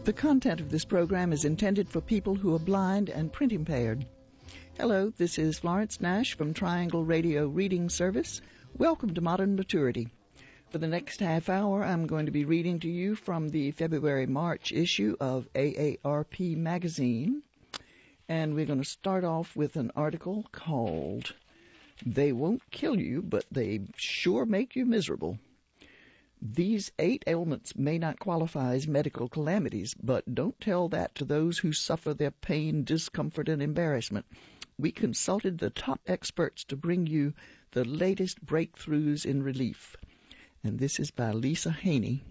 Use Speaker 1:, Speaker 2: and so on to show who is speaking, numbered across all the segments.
Speaker 1: The content of this program is intended for people who are blind and print impaired. Hello, this is Florence Nash from Triangle Radio Reading Service. Welcome to Modern Maturity. For the next half hour, I'm going to be reading to you from the February-March issue of AARP magazine. And we're going to start off with an article called "They Won't Kill You, but They Sure Make You Miserable." These 8 ailments may not qualify as medical calamities, but don't tell that to those who suffer their pain, discomfort, and embarrassment. We consulted the top experts to bring you the latest breakthroughs in relief. And this is by Lisa Haney.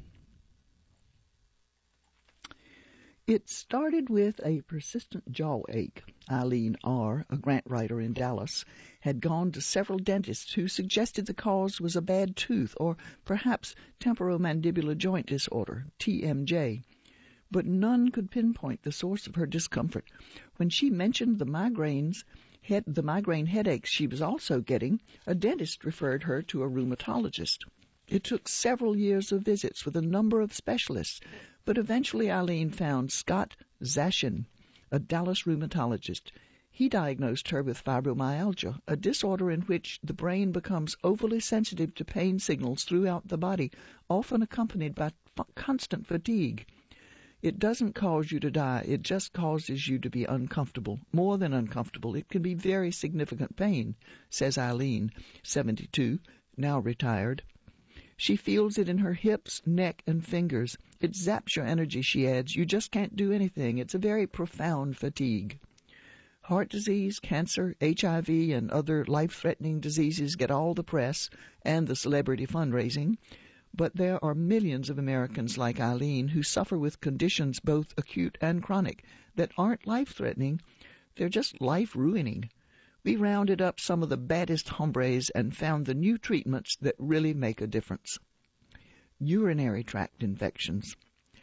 Speaker 1: It started with a persistent jaw ache. Eileen R., a grant writer in Dallas, had gone to several dentists who suggested the cause was a bad tooth or perhaps temporomandibular joint disorder, TMJ. But none could pinpoint the source of her discomfort. When she mentioned the migraine headaches she was also getting, a dentist referred her to a rheumatologist. It took several years of visits with a number of specialists, but eventually Eileen found Scott Zashin, a Dallas rheumatologist. He diagnosed her with fibromyalgia, a disorder in which the brain becomes overly sensitive to pain signals throughout the body, often accompanied by constant fatigue. It doesn't cause you to die, it just causes you to be uncomfortable. More than uncomfortable, it can be very significant pain, says Eileen, 72, now retired. She feels it in her hips, neck, and fingers. It zaps your energy, she adds. You just can't do anything. It's a very profound fatigue. Heart disease, cancer, HIV, and other life-threatening diseases get all the press and the celebrity fundraising. But there are millions of Americans like Eileen who suffer with conditions both acute and chronic that aren't life-threatening. They're just life-ruining. We rounded up some of the baddest hombres and found the new treatments that really make a difference. Urinary tract infections.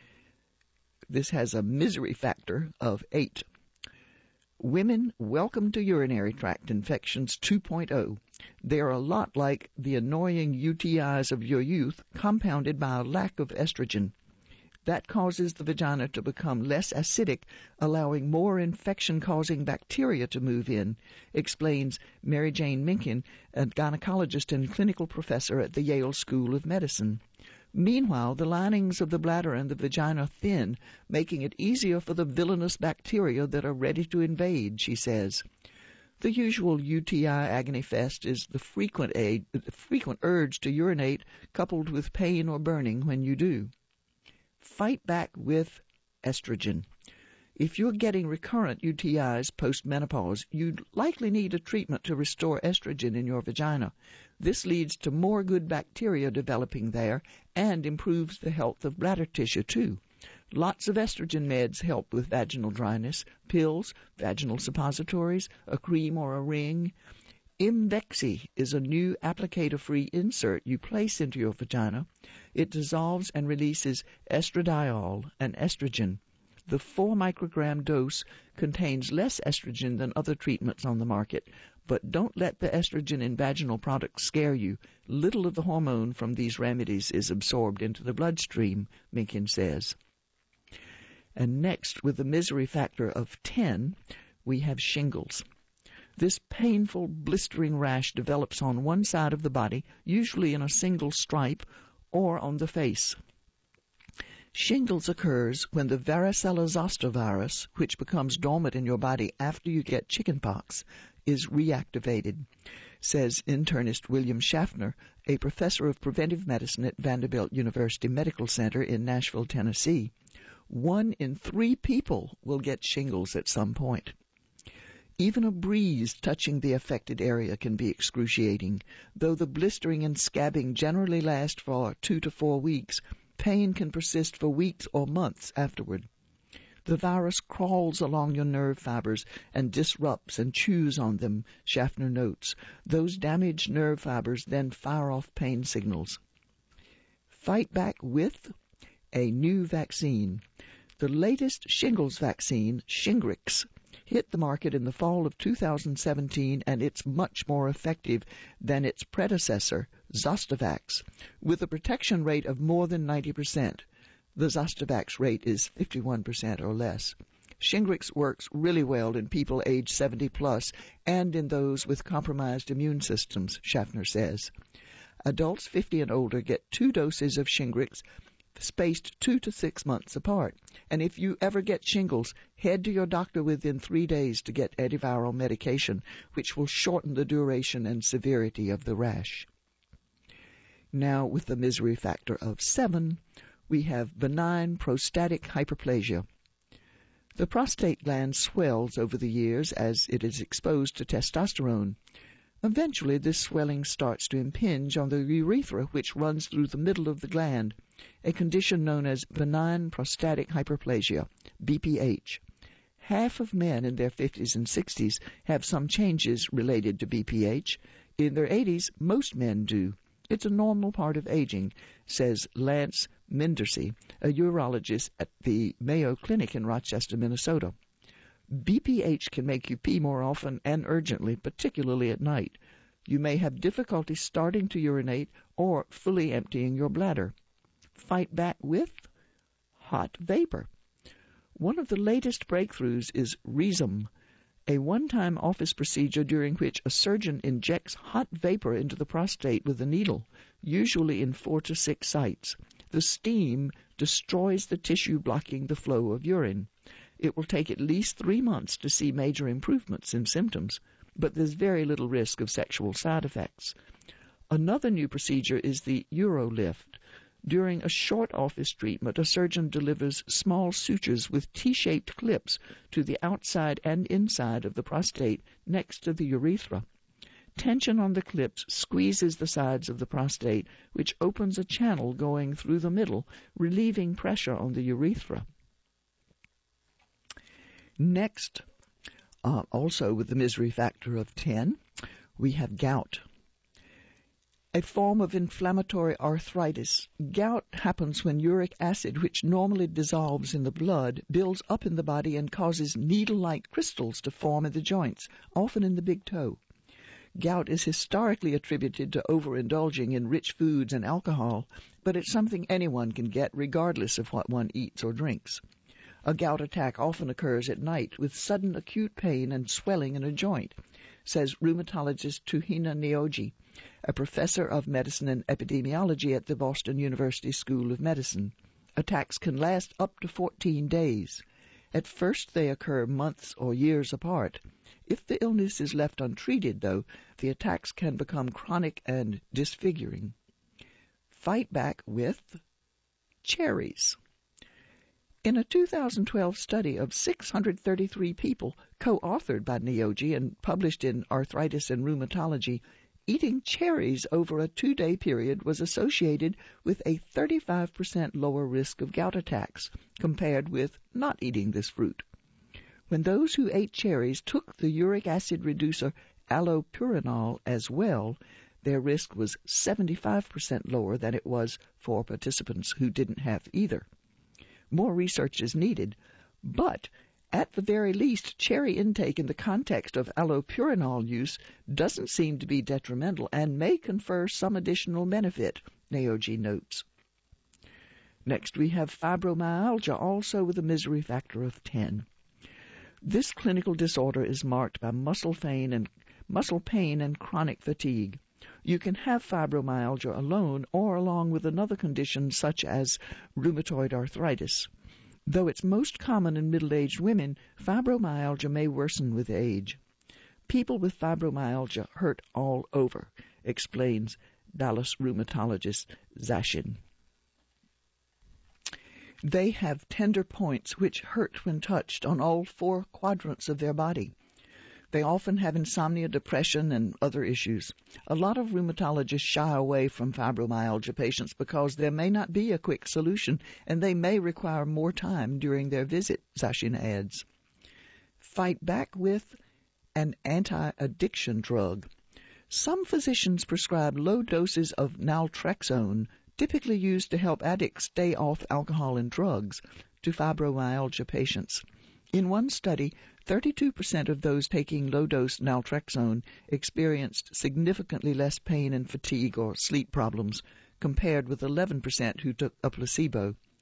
Speaker 1: This has a misery factor of 8. Women, welcome to urinary tract infections 2.0. They're a lot like the annoying UTIs of your youth, compounded by a lack of estrogen. That causes the vagina to become less acidic, allowing more infection-causing bacteria to move in, explains Mary Jane Minkin, a gynecologist and clinical professor at the Yale School of Medicine. Meanwhile, the linings of the bladder and the vagina thin, making it easier for the villainous bacteria that are ready to invade, she says. The usual UTI agony fest is the frequent urge to urinate, coupled with pain or burning when you do. Fight back with estrogen. If you're getting recurrent UTIs post-menopause, you likely need a treatment to restore estrogen in your vagina. This leads to more good bacteria developing there and improves the health of bladder tissue too. Lots of estrogen meds help with vaginal dryness, pills, vaginal suppositories, a cream or a ring. Imvexy is a new applicator-free insert you place into your vagina. It dissolves and releases estradiol, an estrogen. The 4 microgram dose contains less estrogen than other treatments on the market, but don't let the estrogen in vaginal products scare you. Little of the hormone from these remedies is absorbed into the bloodstream, Minkin says. And next, with the misery factor of 10, we have shingles. This painful, blistering rash develops on one side of the body, usually in a single stripe, or on the face. Shingles occurs when the varicella zoster virus, which becomes dormant in your body after you get chickenpox, is reactivated, says internist William Schaffner, a professor of preventive medicine at Vanderbilt University Medical Center in Nashville, Tennessee. 1 in 3 people will get shingles at some point. Even a breeze touching the affected area can be excruciating. Though the blistering and scabbing generally last for 2 to 4 weeks, pain can persist for weeks or months afterward. The virus crawls along your nerve fibers and disrupts and chews on them, Schaffner notes. Those damaged nerve fibers then fire off pain signals. Fight back with a new vaccine. The latest shingles vaccine, Shingrix, hit the market in the fall of 2017, and it's much more effective than its predecessor, Zostavax, with a protection rate of more than 90%. The Zostavax rate is 51% or less. Shingrix works really well in people age 70 plus and in those with compromised immune systems, Schaffner says. Adults 50 and older get 2 doses of Shingrix spaced 2 to 6 months apart. And if you ever get shingles, head to your doctor within 3 days to get antiviral medication, which will shorten the duration and severity of the rash. Now, with the misery factor of 7, we have benign prostatic hyperplasia. The prostate gland swells over the years as it is exposed to testosterone. Eventually, this swelling starts to impinge on the urethra, which runs through the middle of the gland, a condition known as benign prostatic hyperplasia, BPH. Half of men in their 50s and 60s have some changes related to BPH. In their 80s, most men do. It's a normal part of aging, says Lance Mindersey, a urologist at the Mayo Clinic in Rochester, Minnesota. BPH can make you pee more often and urgently, particularly at night. You may have difficulty starting to urinate or fully emptying your bladder. Fight back with hot vapor. One of the latest breakthroughs is Rhizome, a one-time office procedure during which a surgeon injects hot vapor into the prostate with a needle, usually in 4 to 6 sites. The steam destroys the tissue blocking the flow of urine. It will take at least 3 months to see major improvements in symptoms, but there's very little risk of sexual side effects. Another new procedure is the UroLift. During a short office treatment, a surgeon delivers small sutures with T-shaped clips to the outside and inside of the prostate next to the urethra. Tension on the clips squeezes the sides of the prostate, which opens a channel going through the middle, relieving pressure on the urethra. Next, also with the misery factor of 10, we have gout. A form of inflammatory arthritis. Gout happens when uric acid, which normally dissolves in the blood, builds up in the body and causes needle-like crystals to form in the joints, often in the big toe. Gout is historically attributed to overindulging in rich foods and alcohol, but it's something anyone can get regardless of what one eats or drinks. A gout attack often occurs at night with sudden acute pain and swelling in a joint, says rheumatologist Tuhina Neogi, a professor of medicine and epidemiology at the Boston University School of Medicine. Attacks can last up to 14 days. At first they occur months or years apart. If the illness is left untreated, though, the attacks can become chronic and disfiguring. Fight back with cherries. In a 2012 study of 633 people, co-authored by Neogi and published in Arthritis and Rheumatology, eating cherries over a 2-day period was associated with a 35% lower risk of gout attacks compared with not eating this fruit. When those who ate cherries took the uric acid reducer allopurinol as well, their risk was 75% lower than it was for participants who didn't have either. More research is needed, but at the very least, cherry intake in the context of allopurinol use doesn't seem to be detrimental and may confer some additional benefit, Neogi notes. Next, we have fibromyalgia, also with a misery factor of 10. This clinical disorder is marked by muscle pain and chronic fatigue. You can have fibromyalgia alone or along with another condition such as rheumatoid arthritis. Though it's most common in middle-aged women, fibromyalgia may worsen with age. People with fibromyalgia hurt all over, explains Dallas rheumatologist Zashin. They have tender points which hurt when touched on all 4 quadrants of their body. They often have insomnia, depression, and other issues. A lot of rheumatologists shy away from fibromyalgia patients because there may not be a quick solution, and they may require more time during their visit, Zashin adds. Fight back with an anti-addiction drug. Some physicians prescribe low doses of naltrexone, typically used to help addicts stay off alcohol and drugs, to fibromyalgia patients. In one study, 32% of those taking low-dose naltrexone experienced significantly less pain and fatigue or sleep problems, compared with 11% who took a placebo.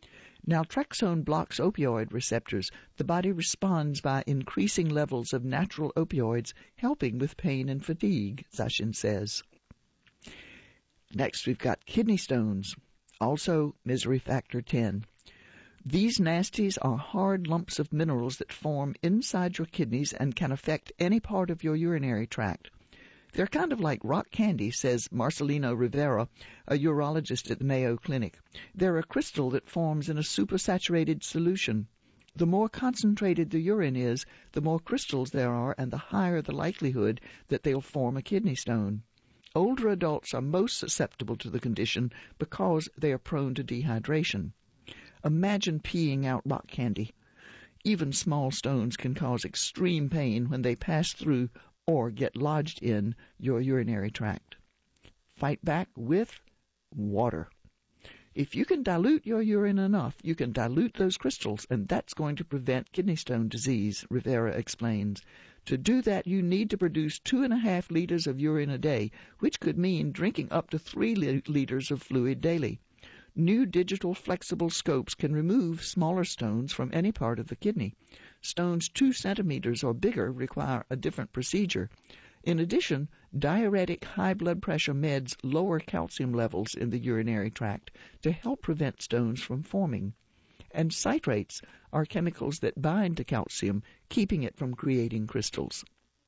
Speaker 1: Naltrexone blocks opioid receptors. The body responds by increasing levels of natural opioids, helping with pain and fatigue, Zashin says. Next, we've got kidney stones, also misery factor 10. These nasties are hard lumps of minerals that form inside your kidneys and can affect any part of your urinary tract. They're kind of like rock candy, says Marcelino Rivera, a urologist at the Mayo Clinic. They're a crystal that forms in a supersaturated solution. The more concentrated the urine is, the more crystals there are, and the higher the likelihood that they'll form a kidney stone. Older adults are most susceptible to the condition because they are prone to dehydration. Imagine peeing out rock candy. Even small stones can cause extreme pain when they pass through or get lodged in your urinary tract. Fight back with water. If you can dilute your urine enough, you can dilute those crystals, and that's going to prevent kidney stone disease, Rivera explains. To do that, you need to produce 2.5 liters of urine a day, which could mean drinking up to 3 liters of fluid daily. New digital flexible scopes can remove smaller stones from any part of the kidney. Stones 2 centimeters or bigger require a different procedure. In addition, diuretic high blood pressure meds lower calcium levels in the urinary tract to help prevent stones from forming. And citrates are chemicals that bind to calcium, keeping it from creating crystals.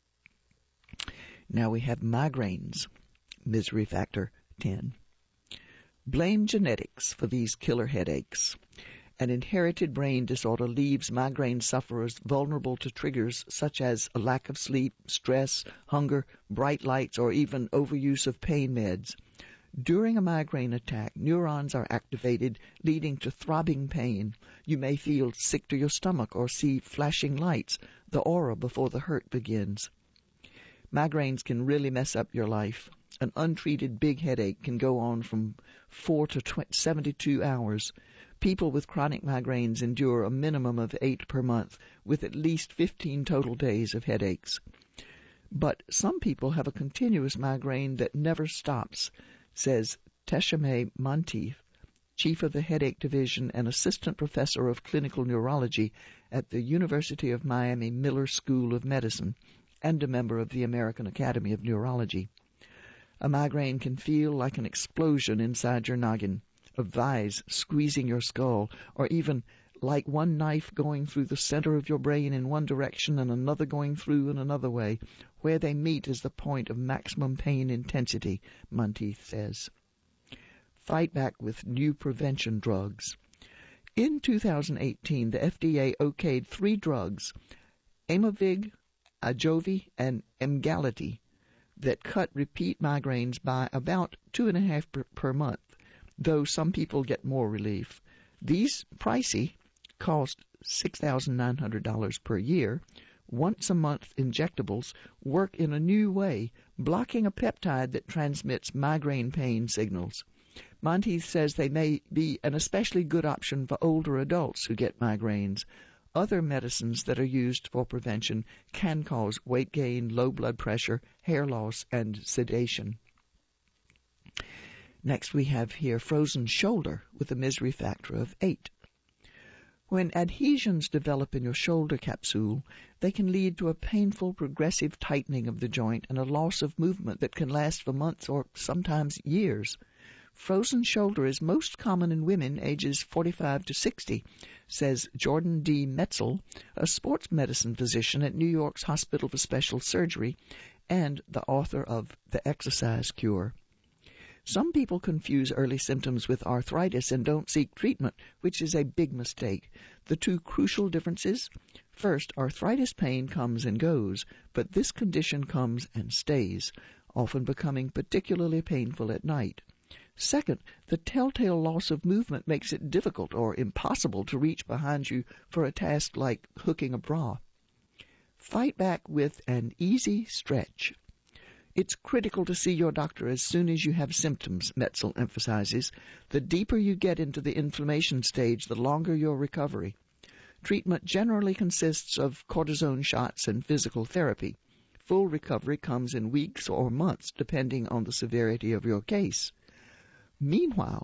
Speaker 1: Now we have migraines, misery factor 10. Blame genetics for these killer headaches. An inherited brain disorder leaves migraine sufferers vulnerable to triggers such as a lack of sleep, stress, hunger, bright lights, or even overuse of pain meds. During a migraine attack, neurons are activated, leading to throbbing pain. You may feel sick to your stomach or see flashing lights, the aura before the hurt begins. Migraines can really mess up your life. An untreated big headache can go on from 4 to 72 hours. People with chronic migraines endure a minimum of 8 per month, with at least 15 total days of headaches. But some people have a continuous migraine that never stops, says Teshome Monteith, chief of the Headache Division and assistant professor of clinical neurology at the University of Miami Miller School of Medicine, and a member of the American Academy of Neurology. A migraine can feel like an explosion inside your noggin, a vise squeezing your skull, or even like one knife going through the center of your brain in one direction and another going through in another way. Where they meet is the point of maximum pain intensity, Monteith says. Fight back with new prevention drugs. In 2018, the FDA okayed 3 drugs, Aimovig, Ajovy, and Emgality, that cut repeat migraines by about 2.5 per month, though some people get more relief. These pricey cost $6,900 per year. Once-a-month injectables work in a new way, blocking a peptide that transmits migraine pain signals. Monteith says they may be an especially good option for older adults who get migraines. Other medicines that are used for prevention can cause weight gain, low blood pressure, hair loss, and sedation. Next we have here frozen shoulder with a misery factor of 8. When adhesions develop in your shoulder capsule, they can lead to a painful progressive tightening of the joint and a loss of movement that can last for months or sometimes years. Frozen shoulder is most common in women ages 45 to 60, says Jordan D. Metzel, a sports medicine physician at New York's Hospital for Special Surgery and the author of The Exercise Cure. Some people confuse early symptoms with arthritis and don't seek treatment, which is a big mistake. The 2 crucial differences: first, arthritis pain comes and goes, but this condition comes and stays, often becoming particularly painful at night. Second, the telltale loss of movement makes it difficult or impossible to reach behind you for a task like hooking a bra. Fight back with an easy stretch. It's critical to see your doctor as soon as you have symptoms, Metzel emphasizes. The deeper you get into the inflammation stage, the longer your recovery. Treatment generally consists of cortisone shots and physical therapy. Full recovery comes in weeks or months, depending on the severity of your case. Meanwhile,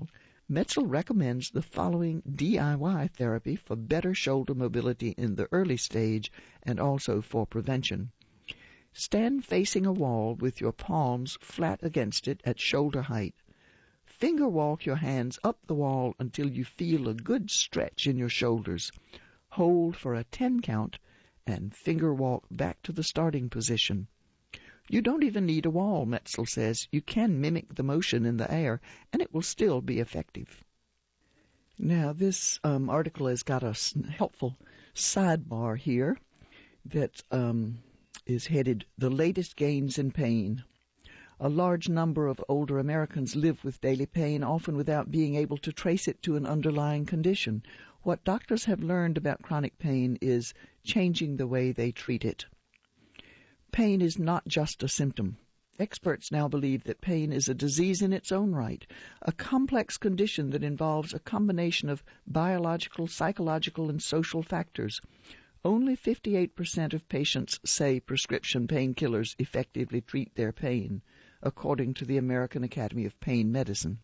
Speaker 1: Metzl recommends the following DIY therapy for better shoulder mobility in the early stage and also for prevention. Stand facing a wall with your palms flat against it at shoulder height. Finger walk your hands up the wall until you feel a good stretch in your shoulders. Hold for a 10 count and finger walk back to the starting position. You don't even need a wall, Metzl says. You can mimic the motion in the air, and it will still be effective. Now, this article has got a helpful sidebar here that is headed, The Latest Gains in Pain. A large number of older Americans live with daily pain, often without being able to trace it to an underlying condition. What doctors have learned about chronic pain is changing the way they treat it. Pain is not just a symptom. Experts now believe that pain is a disease in its own right, a complex condition that involves a combination of biological, psychological, and social factors. Only 58% of patients say prescription painkillers effectively treat their pain, according to the American Academy of Pain Medicine.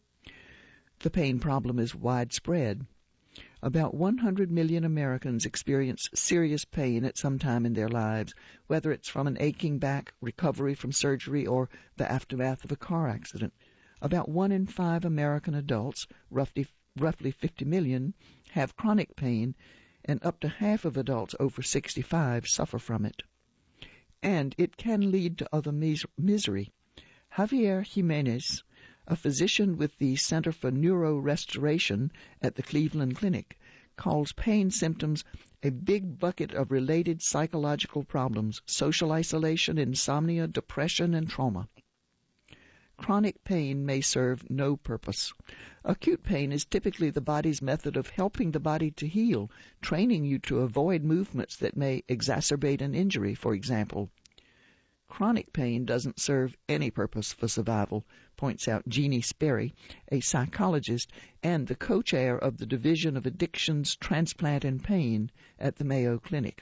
Speaker 1: The pain problem is widespread. About 100 million Americans experience serious pain at some time in their lives, whether it's from an aching back, recovery from surgery, or the aftermath of a car accident. About 1 in 5 American adults, roughly 50 million, have chronic pain, and up to half of adults over 65 suffer from it. And it can lead to other misery. Javier Jimenez, a physician with the Center for Neurorestoration at the Cleveland Clinic, calls pain symptoms a big bucket of related psychological problems: social isolation, insomnia, depression, and trauma. Chronic pain may serve no purpose. Acute pain is typically the body's method of helping the body to heal, training you to avoid movements that may exacerbate an injury, for example. Chronic pain doesn't serve any purpose for survival, points out Jeannie Sperry, a psychologist and the co-chair of the Division of Addictions, Transplant, and Pain at the Mayo Clinic.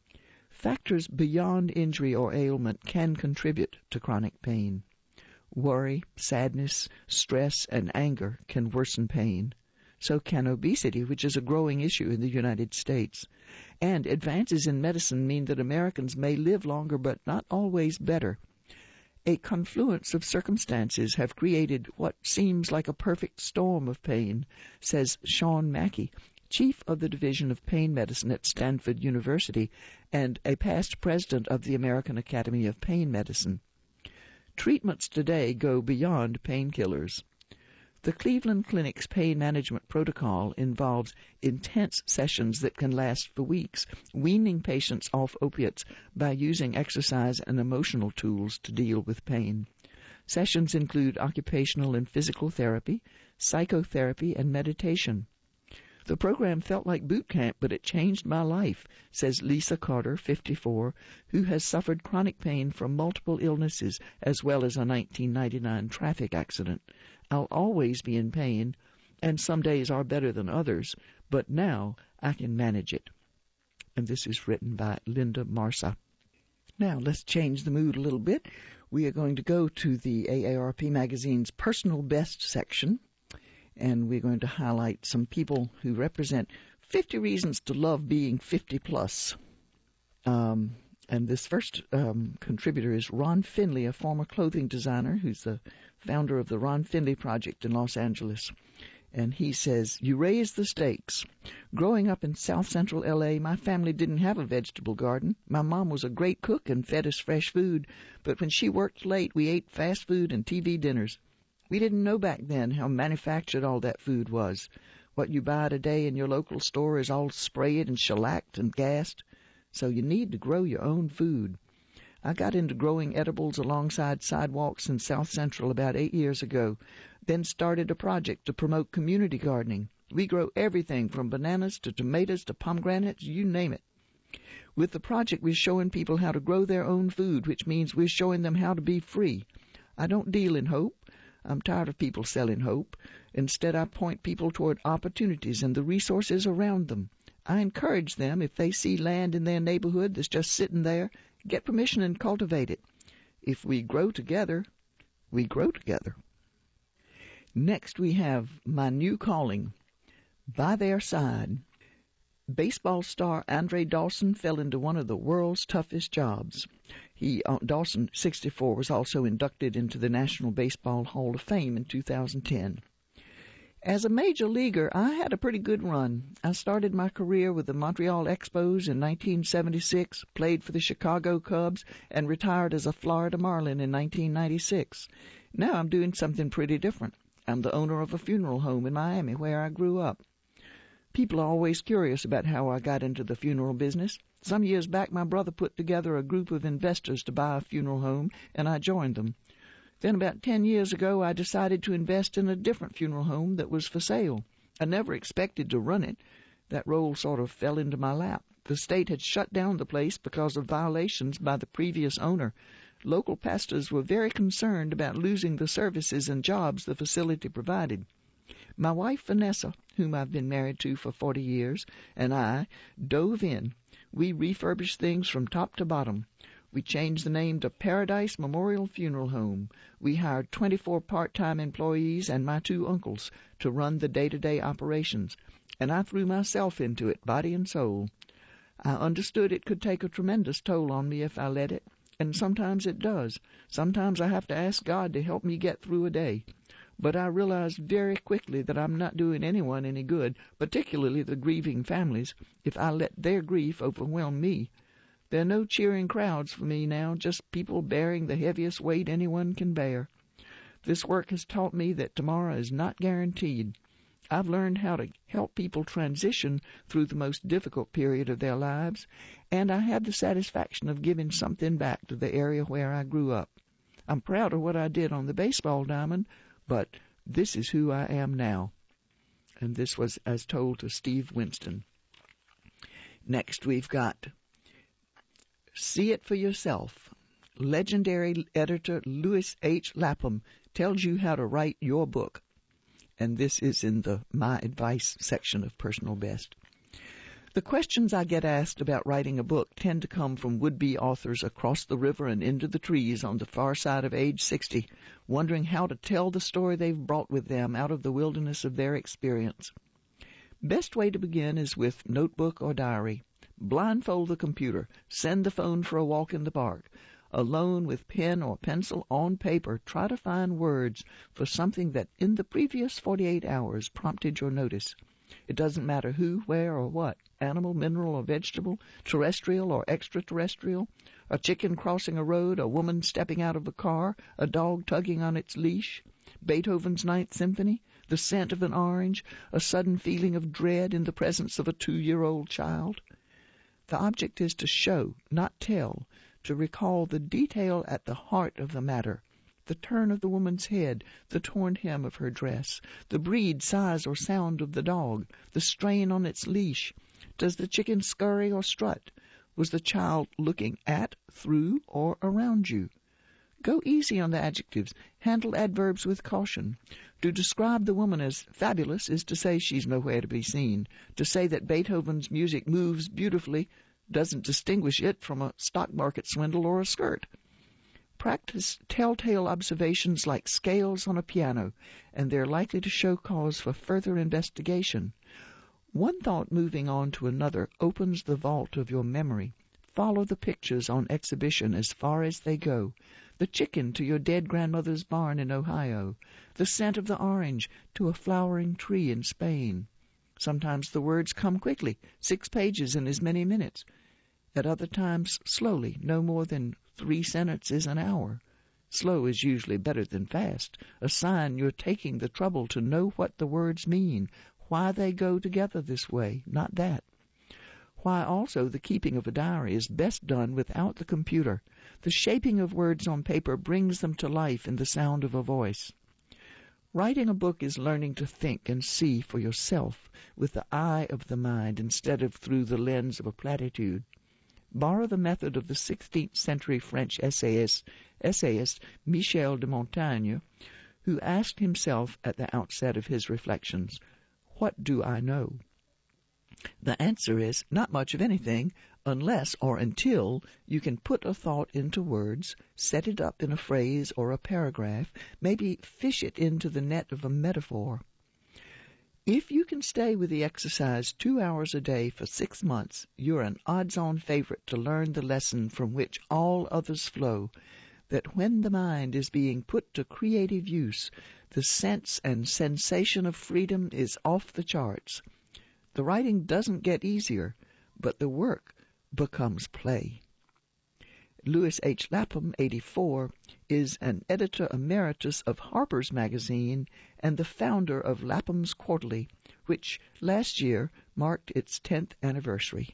Speaker 1: Factors beyond injury or ailment can contribute to chronic pain. Worry, sadness, stress, and anger can worsen pain. So can obesity, which is a growing issue in the United States. And advances in medicine mean that Americans may live longer, but not always better. A confluence of circumstances have created what seems like a perfect storm of pain, says Sean Mackey, chief of the Division of Pain Medicine at Stanford University and a past president of the American Academy of Pain Medicine. Treatments today go beyond painkillers. The Cleveland Clinic's pain management protocol involves intense sessions that can last for weeks, weaning patients off opiates by using exercise and emotional tools to deal with pain. Sessions include occupational and physical therapy, psychotherapy, and meditation. The program felt like boot camp, but it changed my life, says Lisa Carter, 54, who has suffered chronic pain from multiple illnesses as well as a 1999 traffic accident. I'll always be in pain, and some days are better than others, but now I can manage it. And this is written by Linda Marsa. Now let's change the mood a little bit. We are going to go to the AARP magazine's Personal Best section, and we're going to highlight some people who represent 50 reasons to love being 50 plus. And this first contributor is Ron Finley, a former clothing designer who's the founder of the Ron Finley Project in Los Angeles. And he says, "You raise the stakes. Growing up in South Central L.A., my family didn't have a vegetable garden. My mom was a great cook and fed us fresh food, but when she worked late, we ate fast food and TV dinners. We didn't know back then how manufactured all that food was. What you buy today in your local store is all sprayed and shellacked and gassed. So you need to grow your own food. I got into growing edibles alongside sidewalks in South Central about 8 years ago, then started a project to promote community gardening. We grow everything from bananas to tomatoes to pomegranates, you name it. With the project, we're showing people how to grow their own food, which means we're showing them how to be free. I don't deal in hope. I'm tired of people selling hope. Instead, I point people toward opportunities and the resources around them. I encourage them, if they see land in their neighborhood that's just sitting there, get permission and cultivate it. If we grow together, we grow together." Next we have My New Calling. By their side, baseball star Andre Dawson fell into one of the world's toughest jobs. Dawson, 64, was also inducted into the National Baseball Hall of Fame in 2010. As a major leaguer, I had a pretty good run. I started my career with the Montreal Expos in 1976, played for the Chicago Cubs, and retired as a Florida Marlin in 1996. Now I'm doing something pretty different. I'm the owner of a funeral home in Miami where I grew up. People are always curious about how I got into the funeral business. Some years back, my brother put together a group of investors to buy a funeral home, and I joined them. Then about 10 years ago, I decided to invest in a different funeral home that was for sale. I never expected to run it. That role sort of fell into my lap. The state had shut down the place because of violations by the previous owner. Local pastors were very concerned about losing the services and jobs the facility provided. My wife, Vanessa, whom I've been married to for 40 years, and I dove in. We refurbished things from top to bottom. We changed the name to Paradise Memorial Funeral Home. We hired 24 part-time employees and my 2 uncles to run the day-to-day operations, and I threw myself into it, body and soul. I understood it could take a tremendous toll on me if I let it, and sometimes it does. Sometimes I have to ask God to help me get through a day. But I realized very quickly that I'm not doing anyone any good, particularly the grieving families, if I let their grief overwhelm me. There are no cheering crowds for me now, just people bearing the heaviest weight anyone can bear. This work has taught me that tomorrow is not guaranteed. I've learned how to help people transition through the most difficult period of their lives, and I have the satisfaction of giving something back to the area where I grew up. I'm proud of what I did on the baseball diamond, but this is who I am now. And this was as told to Steve Winston. Next we've got See It For Yourself. Legendary editor Louis H. Lapham tells you how to write your book. And this is in the My Advice section of Personal Best. The questions I get asked about writing a book tend to come from would-be authors across the river and into the trees on the far side of age 60, wondering how to tell the story they've brought with them out of the wilderness of their experience. Best way to begin is with notebook or diary. Blindfold the computer. Send the phone for a walk in the park. Alone with pen or pencil on paper, try to find words for something that in the previous 48 hours prompted your notice. It doesn't matter who, where, or what. Animal, mineral, or vegetable, terrestrial or extraterrestrial, a chicken crossing a road, a woman stepping out of a car, a dog tugging on its leash, Beethoven's Ninth Symphony, the scent of an orange, a sudden feeling of dread in the presence of a 2-year-old child. The object is to show, not tell, to recall the detail at the heart of the matter, the turn of the woman's head, the torn hem of her dress, the breed, size, or sound of the dog, the strain on its leash. Does the chicken scurry or strut? Was the child looking at, through, or around you? Go easy on the adjectives. Handle adverbs with caution. To describe the woman as fabulous is to say she's nowhere to be seen. To say that Beethoven's music moves beautifully doesn't distinguish it from a stock market swindle or a skirt. Practice telltale observations like scales on a piano, and they're likely to show cause for further investigation. One thought moving on to another opens the vault of your memory. Follow the pictures on exhibition as far as they go. The chicken to your dead grandmother's barn in Ohio. The scent of the orange to a flowering tree in Spain. Sometimes the words come quickly, 6 pages in as many minutes. At other times, slowly, no more than 3 sentences an hour. Slow is usually better than fast, a sign you're taking the trouble to know what the words mean, why they go together this way, not that. Why also the keeping of a diary is best done without the computer. The shaping of words on paper brings them to life in the sound of a voice. Writing a book is learning to think and see for yourself with the eye of the mind instead of through the lens of a platitude. Borrow the method of the 16th century French essayist Michel de Montaigne, who asked himself at the outset of his reflections, "What do I know?" The answer is not much of anything unless or until you can put a thought into words, set it up in a phrase or a paragraph, maybe fish it into the net of a metaphor. If you can stay with the exercise 2 hours a day for 6 months, you're an odds-on favorite to learn the lesson from which all others flow, that when the mind is being put to creative use, the sense and sensation of freedom is off the charts. The writing doesn't get easier, but the work becomes play. Louis H. Lapham, 84, is an editor emeritus of Harper's Magazine and the founder of Lapham's Quarterly, which last year marked its 10th anniversary.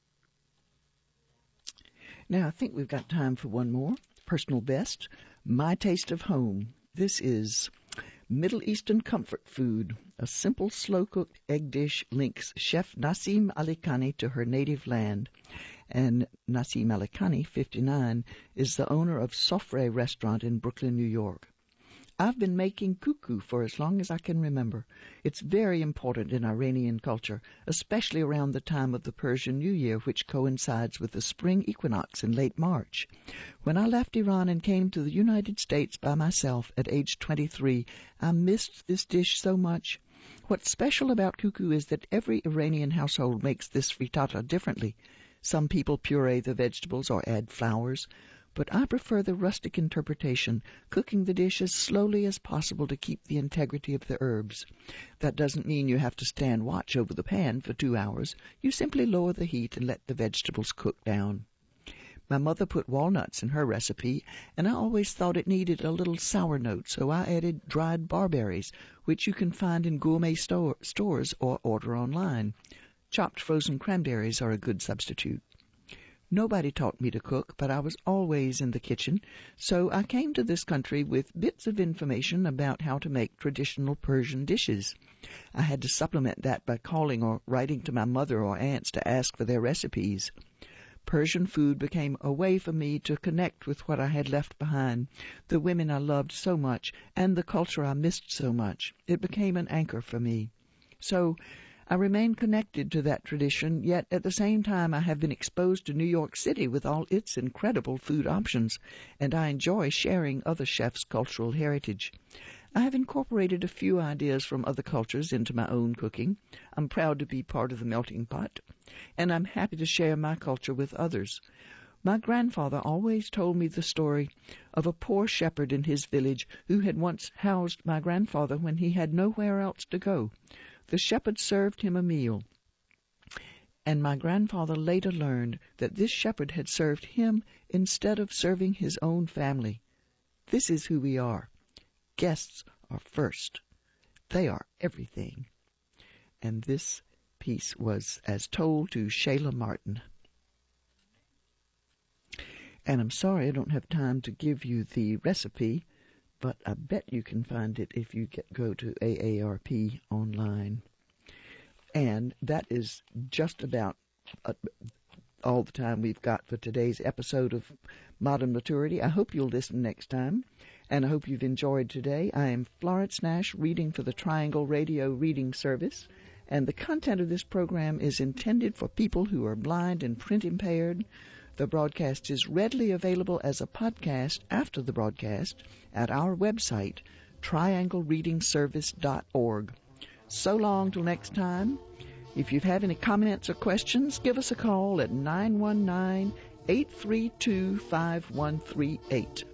Speaker 1: Now I think we've got time for one more. Personal best, My Taste of Home. This is Middle Eastern comfort food. A simple slow-cooked egg dish links Chef Nassim Ali Kani to her native land. And Nassim Ali Kani, 59, is the owner of Sofre restaurant in Brooklyn, New York. I've been making kuku for as long as I can remember. It's very important in Iranian culture, especially around the time of the Persian New Year, which coincides with the spring equinox in late March. When I left Iran and came to the United States by myself at age 23, I missed this dish so much. What's special about kuku is that every Iranian household makes this frittata differently. Some people puree the vegetables or add flowers, but I prefer the rustic interpretation, cooking the dish as slowly as possible to keep the integrity of the herbs. That doesn't mean you have to stand watch over the pan for 2 hours. You simply lower the heat and let the vegetables cook down. My mother put walnuts in her recipe, and I always thought it needed a little sour note, so I added dried barberries, which you can find in gourmet stores or order online. Chopped frozen cranberries are a good substitute. Nobody taught me to cook, but I was always in the kitchen, so I came to this country with bits of information about how to make traditional Persian dishes. I had to supplement that by calling or writing to my mother or aunts to ask for their recipes. Persian food became a way for me to connect with what I had left behind, the women I loved so much, and the culture I missed so much. It became an anchor for me. So I remain connected to that tradition, yet at the same time I have been exposed to New York City with all its incredible food options, and I enjoy sharing other chefs' cultural heritage. I have incorporated a few ideas from other cultures into my own cooking. I'm proud to be part of the melting pot, and I'm happy to share my culture with others. My grandfather always told me the story of a poor shepherd in his village who had once housed my grandfather when he had nowhere else to go. The shepherd served him a meal, and my grandfather later learned that this shepherd had served him instead of serving his own family. This is who we are. Guests are first. They are everything. And this piece was as told to Shayla Martin. And I'm sorry I don't have time to give you the recipe, but I bet you can find it if you go to AARP online. And that is just about all the time we've got for today's episode of Modern Maturity. I hope you'll listen next time, and I hope you've enjoyed today. I am Florence Nash, reading for the Triangle Radio Reading Service, and the content of this program is intended for people who are blind and print impaired. The broadcast is readily available as a podcast after the broadcast at our website, trianglereadingservice.org. So long till next time. If you have any comments or questions, give us a call at 919-832-5138.